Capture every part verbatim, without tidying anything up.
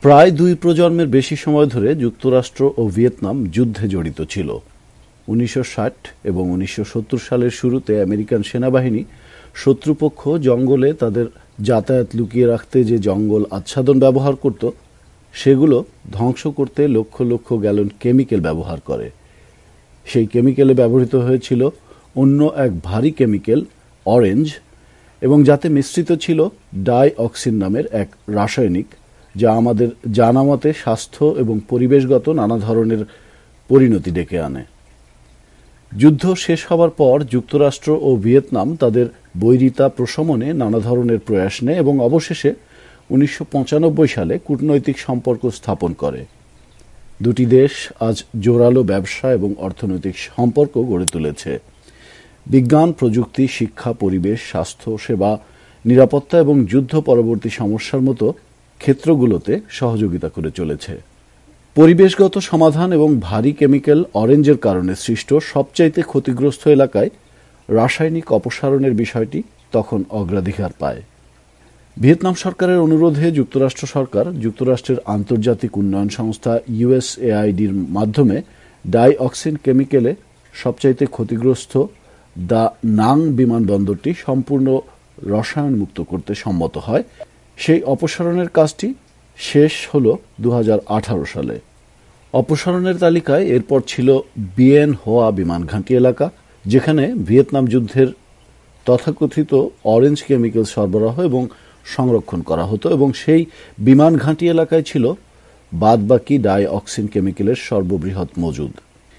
প্রায় দুই প্রজন্মের বেশি সময় ধরে যুক্তরাষ্ট্র ও ভিয়েতনাম যুদ্ধে জড়িত ছিল। উনিশশো ষাট এবং উনিশশো সত্তর সালের শুরুতে আমেরিকান সেনাবাহিনী শত্রুপক্ষ জঙ্গলে তাদের যাতায়াত লুকিয়ে রাখতে যে জঙ্গল আচ্ছাদন ব্যবহার করত, সেগুলো ধ্বংস করতে লক্ষ লক্ষ গ্যালন কেমিক্যাল ব্যবহার করে। সেই কেমিক্যালে ব্যবহৃত হয়েছিল অন্য এক ভারী কেমিক্যাল অরেঞ্জ, এবং যাতে মিশ্রিত ছিল ডাইঅক্সিন নামের এক রাসায়নিক, যা আমাদের জানামতে স্বাস্থ্য এবং পরিবেশগত নানা ধরনের পরিণতি ডেকে আনে। যুদ্ধ শেষ হবার পর যুক্তরাষ্ট্র ও ভিয়েতনাম তাদের বৈরিতা প্রশমনে নানা ধরনের প্রয়াস নেয় এবং অবশেষে উনিশশো পঁচানব্বই সালে কূটনৈতিক সম্পর্ক স্থাপন করে। দুটি দেশ আজ জোরালো ব্যবসা এবং অর্থনৈতিক সম্পর্ক গড়ে তুলেছে। বিজ্ঞান, প্রযুক্তি, শিক্ষা, পরিবেশ, স্বাস্থ্য সেবা, নিরাপত্তা এবং যুদ্ধ পরবর্তী সমস্যার মতো ক্ষেত্রগুলোতে সহযোগিতা করে চলেছে। পরিবেশগত সমাধান এবং ভারী কেমিক্যাল অরেঞ্জের কারণে সৃষ্ট সবচাইতে ক্ষতিগ্রস্ত এলাকায় রাসায়নিক অপসারণের বিষয়টি তখন অগ্রাধিকার পায়। ভিয়েতনাম সরকারের অনুরোধে যুক্তরাষ্ট্র সরকার যুক্তরাষ্ট্রের আন্তর্জাতিক উন্নয়ন সংস্থা ইউএসএআইডির মাধ্যমে ডাইঅক্সিন কেমিক্যালে সবচাইতে ক্ষতিগ্রস্ত দ্য নাং বিমানবন্দরটি সম্পূর্ণ রসায়ন মুক্ত করতে সম্মত হয়। সেই অপসারণের কাজটি শেষ হল দু হাজার আঠারো সালে। অপসারণের তালিকায় এরপর ছিল বিয়েন হোয়া বিমান ঘাঁটি এলাকা, যেখানে ভিয়েতনাম যুদ্ধের তথাকথিত অরেঞ্জ কেমিক্যাল সরবরাহ এবং সংরক্ষণ করা হতো, এবং সেই বিমান ঘাঁটি এলাকায় ছিল বাদবাকি ডাইঅক্সিন কেমিক্যালের সর্ববৃহৎ মজুদ।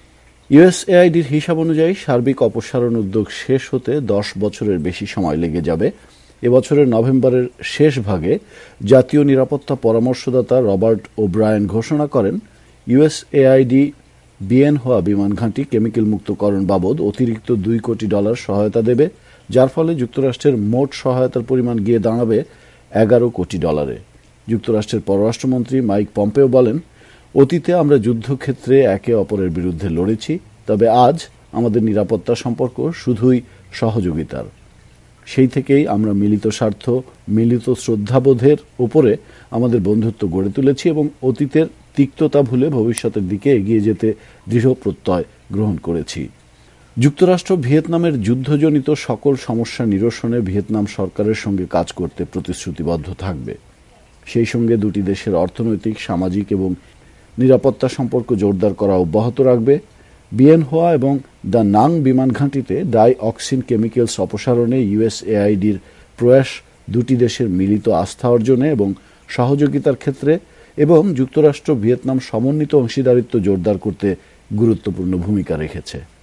ইউএসএআইডির হিসাব অনুযায়ী সার্বিক অপসারণ উদ্যোগ শেষ হতে দশ বছরের বেশি সময় লেগে যাবে। এবছরের নভেম্বরের শেষ ভাগে জাতীয় নিরাপত্তা পরামর্শদাতা রবার্ট ওব্রায়েন ঘোষণা করেন, ইউএসএআইডি বিয়েন হোয়া বিমান ঘাঁটি কেমিক্যাল মুক্তকরণ বাবদ অতিরিক্ত দুই কোটি ডলার সহায়তা দেবে, যার ফলে যুক্তরাষ্ট্রের মোট সহায়তার পরিমাণ গিয়ে দাঁড়াবে এগারো কোটি ডলারে। যুক্তরাষ্ট্রের পররাষ্ট্রমন্ত্রী মাইক পম্পেও বলেন, অতীতে আমরা যুদ্ধক্ষেত্রে একে অপরের বিরুদ্ধে লড়েছি, তবে আজ আমাদের নিরাপত্তা সম্পর্ক শুধুই সহযোগিতার। সেই থেকেই আমরা মিলিত স্বার্থ, মিলিত শ্রদ্ধাবোধের উপরে আমাদের বন্ধুত্ব গড়ে তুলেছি এবং অতীতের তিক্ততা ভুলে ভবিষ্যতের দিকে এগিয়ে যেতে দৃঢ় প্রত্যয় গ্রহণ করেছি। যুক্তরাষ্ট্র ভিয়েতনামের যুদ্ধজনিত সকল সমস্যা নিরসনে ভিয়েতনাম সরকারের সঙ্গে কাজ করতে প্রতিশ্রুতিবদ্ধ থাকবে। সেই সঙ্গে দুটি দেশের অর্থনৈতিক, সামাজিক এবং নিরাপত্তা সম্পর্ক জোরদার করা অব্যাহত রাখবে। বিয়েন হোয়া এবং দ্য নাং বিমান ঘাঁটিতে ডাইঅক্সিন কেমিক্যালস অপসারণে ইউএসএআইডির প্রয়াস দুটি দেশের মিলিত আস্থা অর্জনে এবং সহযোগিতার ক্ষেত্রে এবং যুক্তরাষ্ট্র ভিয়েতনাম সমন্বিত অংশীদারিত্ব জোরদার করতে গুরুত্বপূর্ণ ভূমিকা রেখেছে।